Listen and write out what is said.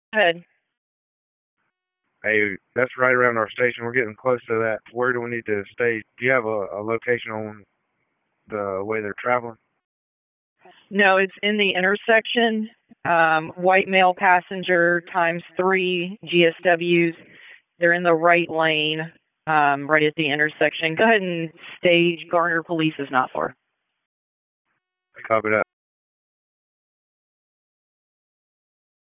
Go ahead. Hey, that's right around our station. We're getting close to that. Where do we need to stay? Do you have a location on the way they're traveling? No, it's in the intersection. White male passenger times 3 GSWs. They're in the right lane, right at the intersection. Go ahead and stage. Garner Police is not far. Copy that.